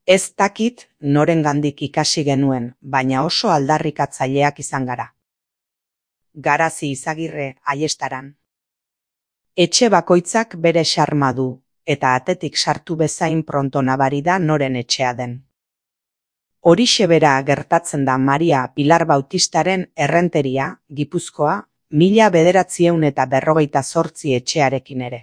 Ez dakit norengandik ikasi genuen, baina oso aldarrikatzaileak izan gara. Garazi Izagirre, Aiestaran. Etxe bakoitzak bere xarma du, eta atetik sartu bezain pronto nabari da noren etxea den. Horixe bera gertatzen da Maria Pilar Bautistaren Errenteria, Gipuzkoa, 1958 etxearekin ere.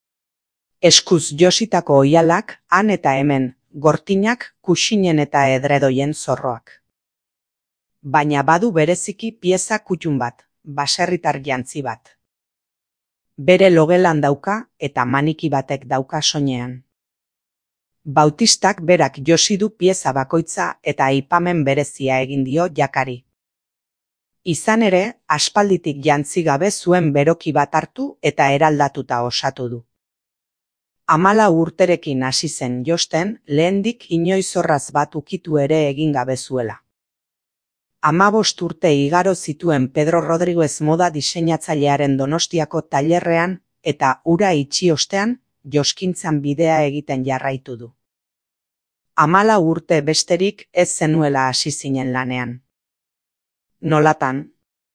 Eskuz jositako oihalak, han eta hemen, gortinak, kuxinen eta edredoien zorroak. Baina badu bereziki pieza kutun bat, baserritar jantzi bat. Bere logelan dauka eta maniki batek dauka soinean. Bautistak berak josi du pieza bakoitza eta aipamen berezia egin dio jakari. Izan ere, aspalditik jantzi gabe zuen beroki bat hartu eta eraldatuta osatu du. 14 urterekin hasi zen josten, lehendik inoiz horraz bat ukitu ere egin gabe zuela. 15 urte igaro zituen Pedro Rodriguez moda diseinatzailearen Donostiako tailerrean eta ura itxi ostean joskintzan bidea egiten jarraitu du. 14 urte besterik ez zenuela hasi zinen lanean. Nolatan?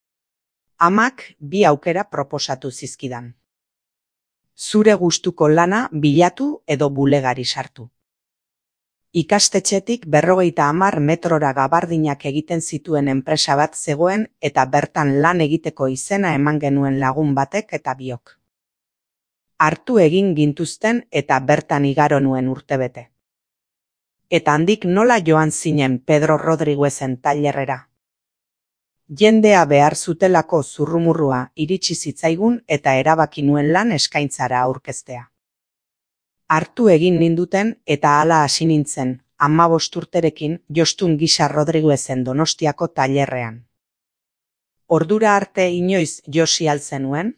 Amak 2 aukera proposatu zizkidan. Zure gustuko lana bilatu edo bulegari sartu. Ikastetxetik 50 metrora gabardinak egiten zituen enpresa bat zegoen eta bertan lan egiteko izena eman genuen lagun batek eta biok. Hartu egin gintuzten eta bertan igaro nuen urtebete. Eta handik nola joan zinen Pedro Rodriguezen tailerrera. Jendea behar zutelako zurrumurrua iritsi zitzaigun eta erabaki nuen lan eskaintzara aurkeztea. Hartu egin ninduten eta hala hasi nintzen, 15 urterekin Jostun Gisa Rodriguezen Donostiako tailerrean. Ordura arte inoiz josi al zenuen?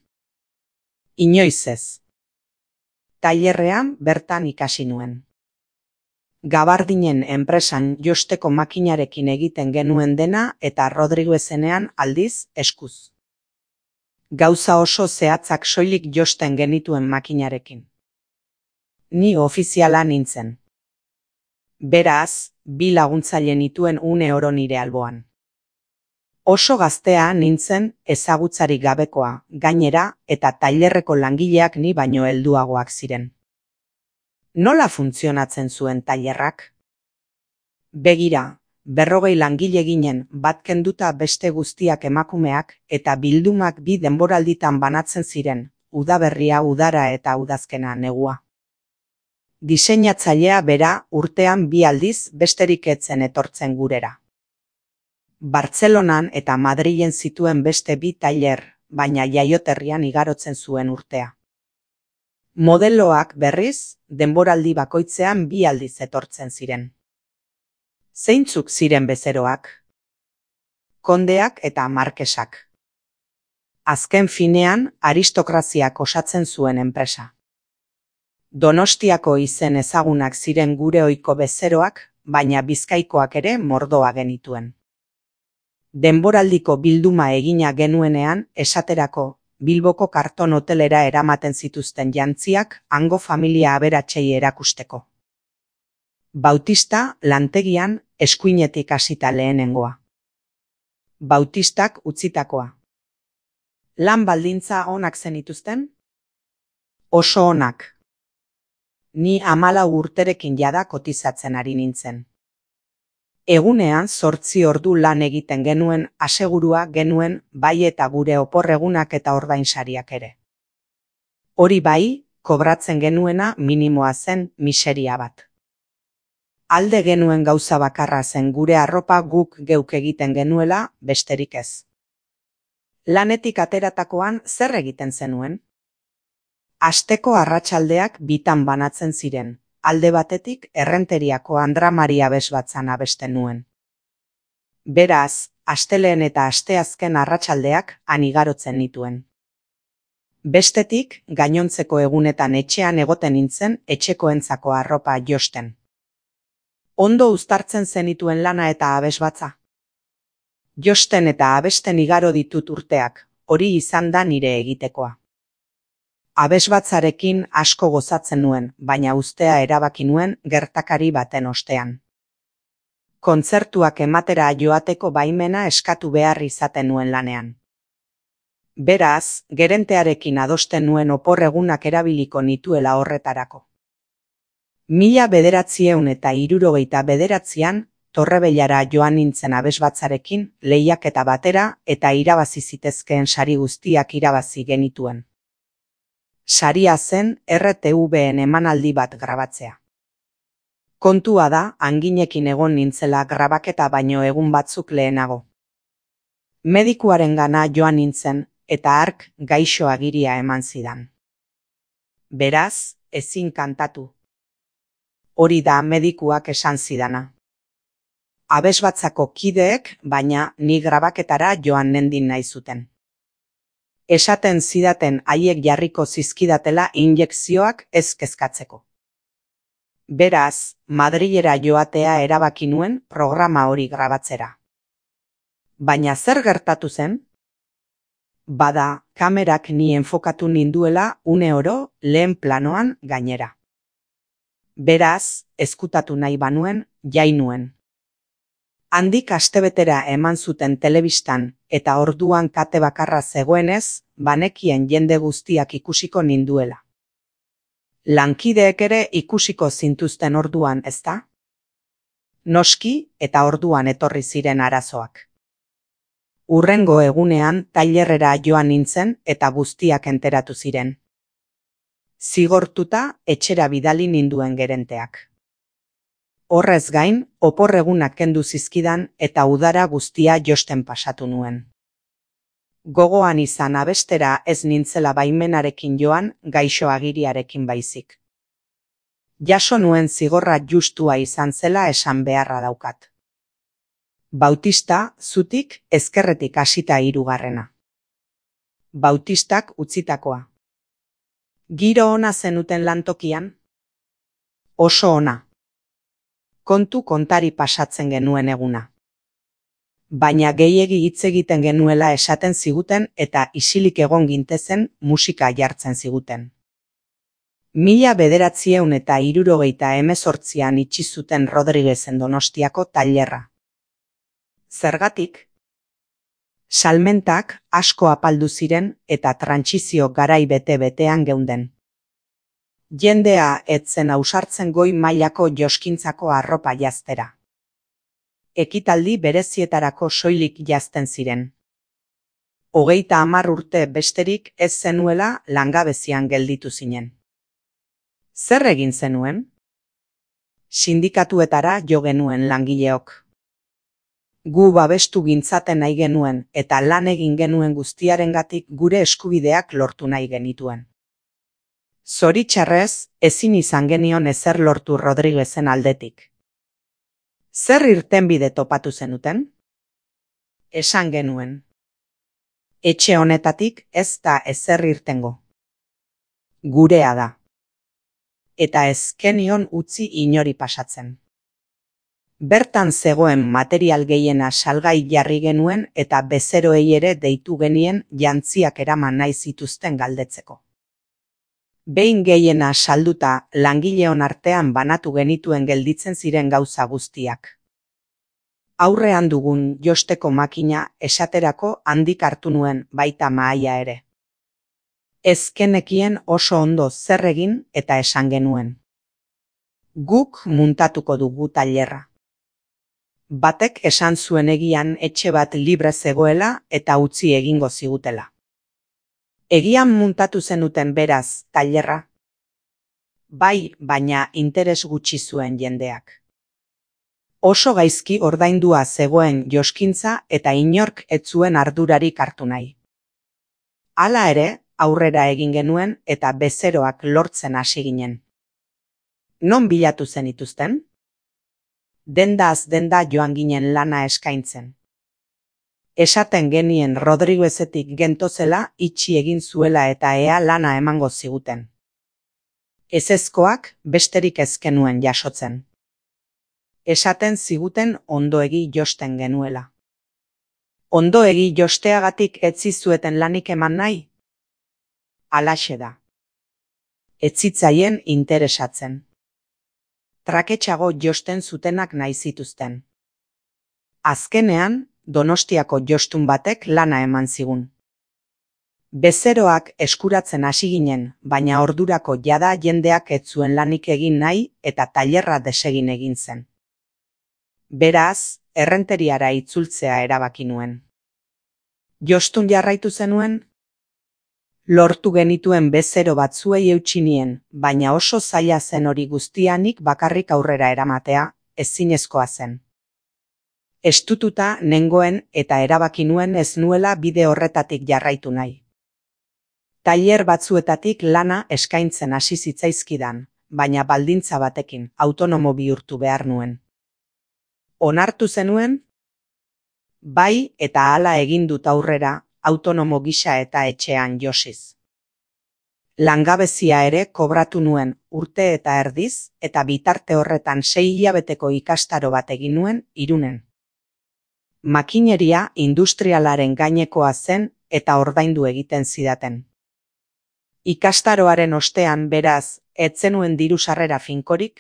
Inoiz ez. Tailerrean bertan ikasi nuen. Gabardinen enpresan josteko makinarekin egiten genuen dena eta Rodriguezenean aldiz eskuz. Gauza oso zehatzak soilik josten genituen makinarekin. Ni ofiziala nintzen. Beraz, 2 laguntzaile nituen une oro nire alboan. Oso gaztea nintzen ezagutzarik gabekoa, gainera, eta tailerreko langileak ni baino helduagoak ziren. Nola funtzionatzen zuen tailerrak? Begira, 40 langile ginen bat kenduta beste guztiak emakumeak eta bildumak 2 denboralditan banatzen ziren, udaberria udara eta udazkena negua. Diseinatzailea bera urtean 2 aldiz besterik etzen etortzen gurera. Bartzelonan eta Madrilen zituen beste 2 tailer, baina jaioterrian igarotzen zuen urtea. Modeloak berriz, denboraldi bakoitzean 2 aldiz etortzen ziren. Zeintzuk ziren bezeroak? Kondeak eta markesak. Azken finean, aristokraziak osatzen zuen enpresa. Donostiako izen ezagunak ziren gure ohiko bezeroak, baina Bizkaikoak ere mordoa genituen. Denboraldiko bilduma egina genuenean, esaterako, Bilboko karton hotelera eramaten zituzten jantziak hango familia aberatsei erakusteko. Bautista lantegian eskuinetik hasita lehenengoa. Bautistak utzitakoa. Lan baldintza onak zenituzten? Oso onak. Ni 14 urterekin jada kotizatzen ari nintzen. Egunean 8 ordu lan egiten genuen, asegurua genuen, bai eta gure oporregunak eta ordainsariak ere. Hori bai, kobratzen genuena minimoa zen miseria bat. Alde genuen gauza bakarra zen gure arropa guk geuk egiten genuela, besterik ez. Lanetik ateratakoan zer egiten zenuen? Asteko arratsaldeak 2 banatzen ziren. Alde batetik Errenteriako Andra Maria Besbatzan abesten nuen. Beraz, astelehen eta asteazken arratsaldeak han igarotzen nituen. Bestetik, gainontzeko egunetan etxean egoten nintzen etxekoentzako arropa josten. Ondo uztartzen zenituen lana eta abesbatza. Josten eta abesten igaro ditut urteak, hori izan da nire egitekoa. Abesbatzarekin asko gozatzen nuen, baina uztea erabaki nuen gertakari baten ostean. Kontzertuak ematera joateko baimena eskatu behar izaten nuen lanean. Beraz, gerentearekin adosten nuen oporregunak erabiliko nituela horretarako. 1969an Torrebellara joan nintzen abesbatzarekin, lehiaketa batera eta irabazi zitezkeen sari guztiak irabazi genituen. Saria zen RTV-en emanaldi bat grabatzea. Kontua da, hanginekin egon nintzela grabaketa baino egun batzuk lehenago. Medikuarengana joan nintzen, eta hark gaixo agiria eman zidan. Beraz, ezin kantatu. Hori da medikuak esan zidana. Abesbatzako kideek, baina ni grabaketara joan nendin nahi zuten. Esaten zidaten haiek jarriko zizkidatela injekzioak ez kezkatzeko. Beraz, Madrilera joatea erabaki nuen programa hori grabatzera. Baina zer gertatu zen? Bada, kamerak ni enfokatu ninduela une oro lehen planoan gainera. Beraz, ezkutatu nahi banuen, jai nuen. Handik astebetera eman zuten telebistan eta orduan kate bakarra zegoenez, banekien jende guztiak ikusiko ninduela. Lankideek ere ikusiko zintuzten orduan, ezta? Noski eta orduan etorri ziren arazoak. Hurrengo egunean tailerrera joan nintzen eta guztiak enteratu ziren. Zigortuta etxera bidali ninduen gerenteak. Horrez gain, oporregunak kendu zizkidan eta udara guztia josten pasatu nuen. Gogoan izan abestera ez nintzela baimenarekin joan gaixo agiriarekin baizik. Jaso nuen zigorra justua izan zela esan beharra daukat. Bautista, zutik, ezkerretik hasita 3. Bautistak utzitakoa. Giro ona zenuten lantokian? Oso ona. Kontu kontari pasatzen genuen eguna. Baina gehiegi hitz egiten genuela esaten ziguten eta isilik egon gintezen musika jartzen ziguten. 1978an itxi zuten Rodriguezen Donostiako tailerra. Zergatik? Salmentak asko apaldu ziren eta trantsizio garai bete-betean geunden. Jendea etzen ausartzen goi mailako joskintzako arropa jaztera. Ekitaldi berezietarako soilik jazten ziren. 30 urte besterik ez zenuela langabezian gelditu zinen. Zer egin zenuen? Sindikatuetara jo genuen langileok. Gu babestu gintzaten nahi genuen eta lan egin genuen guztiarengatik gure eskubideak lortu nahi genituen. Zoritxarrez, ezin izan genion ezer lortu Rodriguezen aldetik. Zer irtenbide topatu zenuten? Esan genuen. Etxe honetatik ez da ezer irtengo. Gurea da. Eta ez genion utzi inori pasatzen. Bertan zegoen material gehiena salgai jarri genuen eta bezeroei ere deitu genien jantziak eraman nahi zituzten galdetzeko. Behin gehiena salduta langileon artean banatu genituen gelditzen ziren gauza guztiak. Aurrean dugun josteko makina esaterako handik hartu nuen baita mahaia ere. Ez genekien oso ondo zer egin eta esan genuen. Guk muntatuko dugu tailerra. Batek esan zuen egian etxe bat libre zegoela eta utzi egingo zigutela. Egian muntatu zenuten beraz, tailerra? Bai, baina interes gutxi zuen jendeak. Oso gaizki ordaindua zegoen joskintza eta inork ez zuen ardurarik hartu nahi. Hala ere, aurrera egin genuen eta bezeroak lortzen hasi ginen. Non bilatu zenituzten? Dendaz denda joan ginen lana eskaintzen. Esaten genien Rodriguezetik gentozela itxi egin zuela eta ea lana emango ziguten. Ezezkoak besterik ez genuen jasotzen. Esaten ziguten ondoegi josten genuela. Ondoegi josteagatik ez zizueten lanik eman nahi? Halaxe da. Ez zitzaien interesatzen. Traketxago josten zutenak nahi zituzten. Azkenean, Donostiako jostun batek lana eman zigun. Bezeroak eskuratzen hasi ginen, baina ordurako jada jendeak ez zuen lanik egin nahi eta tailerra desegin egin zen. Beraz, errenteriara itzultzea erabaki nuen. Jostun jarraitu zenuen? Lortu genituen bezero batzuei eutsi nien, baina oso zaila zen hori guztianik bakarrik aurrera eramatea, ezinezkoa zen. Estututa nengoen eta erabaki nuen ez nuela bide horretatik jarraitu nahi. Tailer batzuetatik lana eskaintzen hasi zitzaizkidan, baina baldintza batekin, autonomo bihurtu behar nuen. Onartu zenuen? Bai, eta hala egin dut aurrera, autonomo gisa eta etxean josiz. Langabezia ere kobratu nuen urte eta erdiz, eta bitarte horretan 6 hilabeteko ikastaro bat egin nuen Irunen. Makineria industrialaren gainekoa zen eta ordaindu egiten zidaten. Ikastaroaren ostean, beraz, ez zenuen diru sarrera finkorik?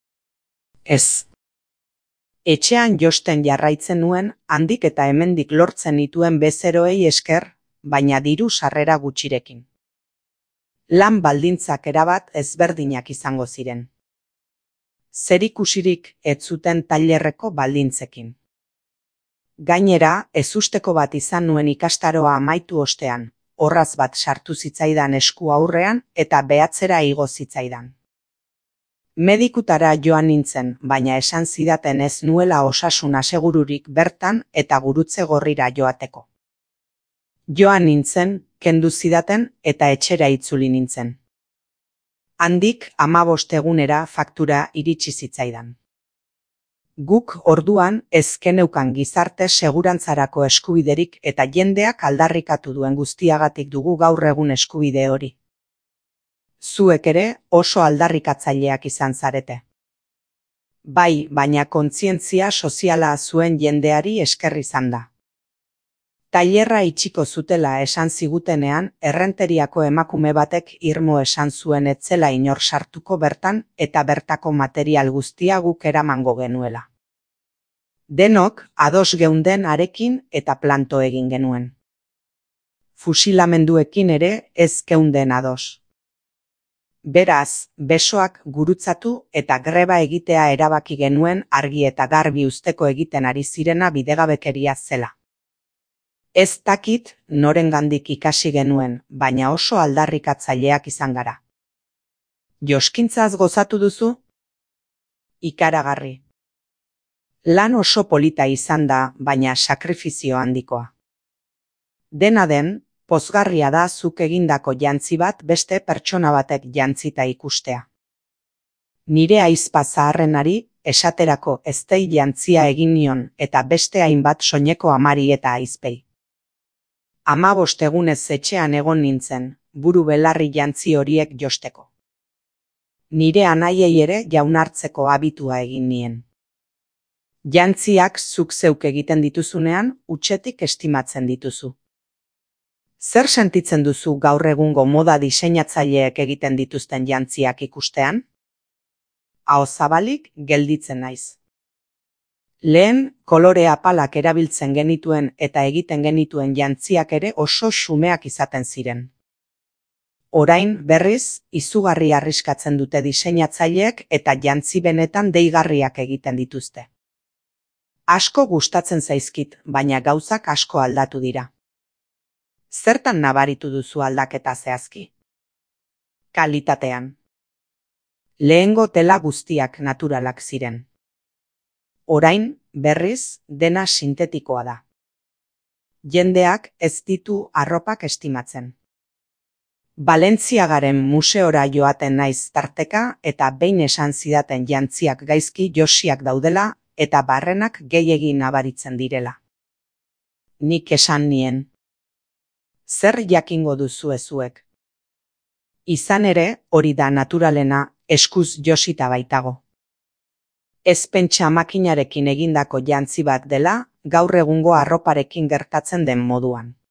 Ez. Etxean josten jarraitzen nuen, handik eta hemendik lortzen nituen bezeroei esker, baina diru sarrera gutxirekin. Lan baldintzak erabat ezberdinak izango ziren. Zerikusirik ez zuten tailerreko baldintzekin. Gainera, ezusteko bat izan nuen ikastaroa amaitu ostean, orraz bat sartu zitzaidan esku aurrean eta behatzera igo zitzaidan. Medikutara joan nintzen, baina esan zidaten ez nuela osasun asegururik bertan eta gurutze gorrira joateko. Joan nintzen, kendu zidaten eta etxera itzuli nintzen. Handik 15 egunera faktura iritsi zitzaidan. Guk orduan ez geneukan gizarte segurantzarako eskubiderik eta jendeak aldarrikatu duen guztiagatik dugu gaur egun eskubide hori. Zuek ere oso aldarrikatzaileak izan zarete. Bai, baina kontzientzia soziala zuen jendeari esker izan da. Tailerra itxiko zutela esan zigutenean, errenteriako emakume batek irmo esan zuen ez zela inor sartuko bertan eta bertako material guztia guk eramango genuela. Denok ados geunden arekin eta planto egin genuen. Fusilamenduekin ere ez geunden ados. Beraz, besoak gurutzatu eta greba egitea erabaki genuen argi eta garbi uzteko egiten ari zirena bidegabekeria zela. Ez dakit norengandik ikasi genuen, baina oso aldarrikatzaileak izan gara. Joskintzaz gozatu duzu? Ikaragarri. Lan oso polita izan da, baina sakrifizio handikoa. Dena den, pozgarria da zuk egindako jantzi bat beste pertsona batek jantzita ikustea. Nire ahizpa zaharrenari esaterako eztei jantzia egin nion eta beste hainbat soineko amari eta ahizpei. 15 egunez etxean egon nintzen, buru belarri jantzi horiek josteko. Nire anaiei ere jaunartzeko habitua egin nien. Jantziak zuk zeuk egiten dituzunean, hutsetik estimatzen dituzu. Zer sentitzen duzu gaur egungo moda diseinatzaileek egiten dituzten jantziak ikustean? Aho zabalik gelditzen naiz. Lehen, kolore apalak erabiltzen genituen eta egiten genituen jantziak ere oso xumeak izaten ziren. Orain, berriz, izugarri arriskatzen dute diseinatzaileek eta jantzi benetan deigarriak egiten dituzte. Asko gustatzen zaizkit, baina gauzak asko aldatu dira. Zertan nabaritu duzu aldaketa zehazki? Kalitatean. Lehengo tela guztiak naturalak ziren. Orain, berriz, dena sintetikoa da. Jendeak ez ditu arropak estimatzen. Balentziagaren museora joaten naiz tarteka eta behin esan zidaten jantziak gaizki josiak daudela eta barrenak gehiegi nabaritzen direla. Nik esan nien. Zer jakingo duzue zuek? Izan ere, hori da naturalena, eskuz josita baitago. Ez pentsa makinarekin egindako jantzi bat dela, gaur egungo arroparekin gertatzen den moduan.